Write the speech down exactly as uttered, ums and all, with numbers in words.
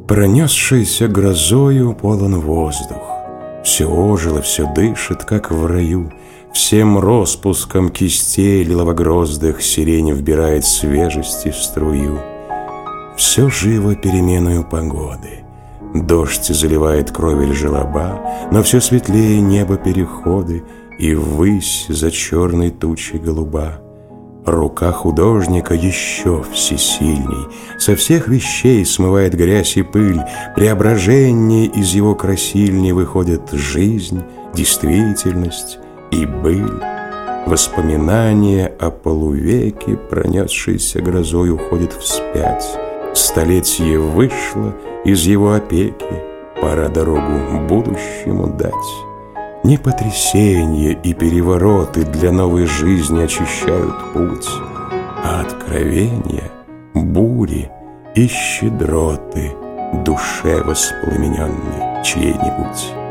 Пронесшийся грозою полон воздух, все ожило, все дышит, как в раю. Всем распуском кистей лиловогроздых сирень вбирает свежести в струю. Все живо переменою погоды. Дождь заливает кровель желоба, но все светлее небо переходы, и ввысь за черной тучей голуба. Рука художника еще всесильней, со всех вещей смывает грязь и пыль. Преображение из его красильни выходит жизнь, действительность и быль. Воспоминания о полувеке, пронесшейся грозой, уходят вспять. Столетие вышло из его опеки, пора дорогу будущему дать. Не потрясения и перевороты для новой жизни очищают путь, а откровения, бури и щедроты душе воспламененной чьей-нибудь.